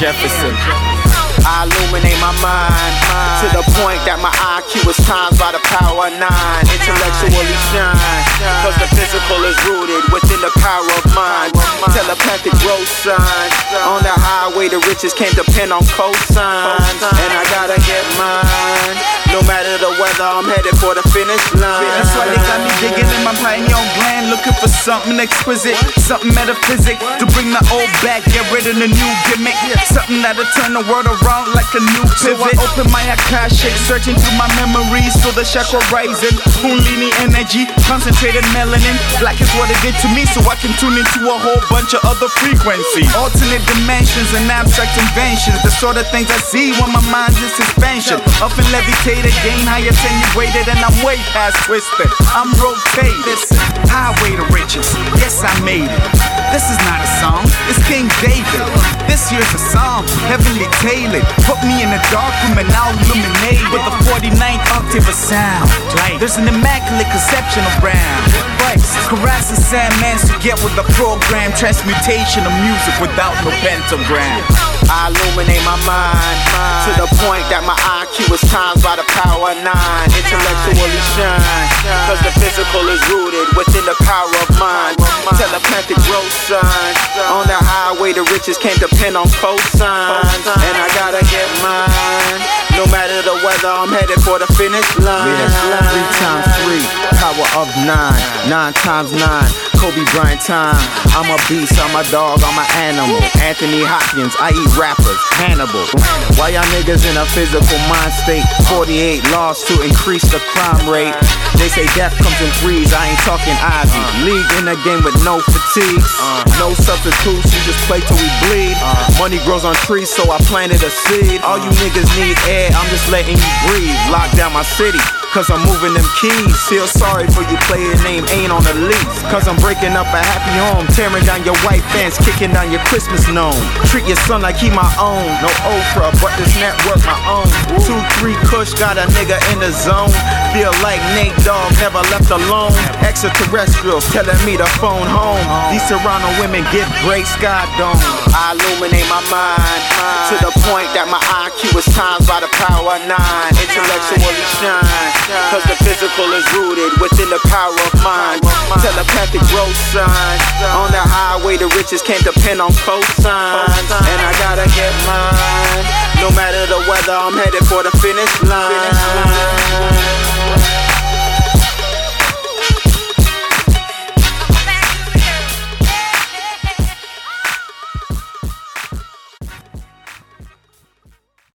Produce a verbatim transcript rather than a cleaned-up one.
Jefferson. I illuminate my mind to the point that my I Q is times by the power of nine. Intellectually shine, cause the physical is rooted within the power of mind. Telepathic growth signs. On the highway the riches can't depend on cosigns. And I gotta get mine. No matter the weather, I'm headed for the finish line. That's why they got me digging in my pineal gland, looking for something exquisite, something metaphysic to bring the old back, get rid of the new gimmick, something that'll turn the world around like a new pivot. So I open my Akashic, searching through my memories, feel the chakra rising, Kundalini energy, concentrated melanin. Black is what it did to me, so I can tune into a whole bunch of other frequencies. Alternate dimensions and abstract inventions, the sort of things I see when my mind's in suspension. Often levitated, gain high attenuated, and I'm way past twisted. I'm rotated. Listen, highway to riches, yes I made it. This is not a song, it's King David. This here's a psalm, heavenly tailored. Put me in the dark room and I'll illuminate with the forty-ninth octave of sound. There's an immaculate conception of brown. Christ, harassing Sandmans to get with the program. Transmutation of music without no pentagram. I illuminate my mind to the point that my I Q is times by the power of nine. Intellectually shine, cause the physical is rooted within the power of mind. Telepathic growth signs. On the highway the riches can't depend on cosigns. And I gotta get mine. No matter the weather, I'm headed for the finish line. Yeah, three times three, power of nine. Nine times nine, Kobe Bryant time. I'm a beast, I'm a dog, I'm an animal. Anthony Hopkins, I eat rappers, Hannibal. Why y'all niggas in a physical mind state? forty-eight laws to increase the crime rate. They say death comes in threes, I ain't talking Ivy. League in the game with no fatigues, no substitutes, you just play till we bleed. Money grows on trees, so I planted a seed. All you niggas need air, I'm just letting you breathe. Lock down my city, cause I'm moving them keys. Feel sorry for you, player name ain't on the lease. Cause I'm breaking up a happy home, tearing down your white fence, kicking down your Christmas gnome. Treat your son like he my own, no Oprah, but this network my own. Two, three Kush, got a nigga in the zone. Feel like Nate Dogg never left alone. Extraterrestrials telling me to phone home. These Toronto women get great sky dome. I illuminate my mind to the point that my I Q is times by the power of nine. Intellectually shine, cause the physical is rooted within the power of mind. Telepathic growth signs. On the highway the riches can't depend on cosigns. And I gotta get mine. No matter the weather, I'm headed for the finish line.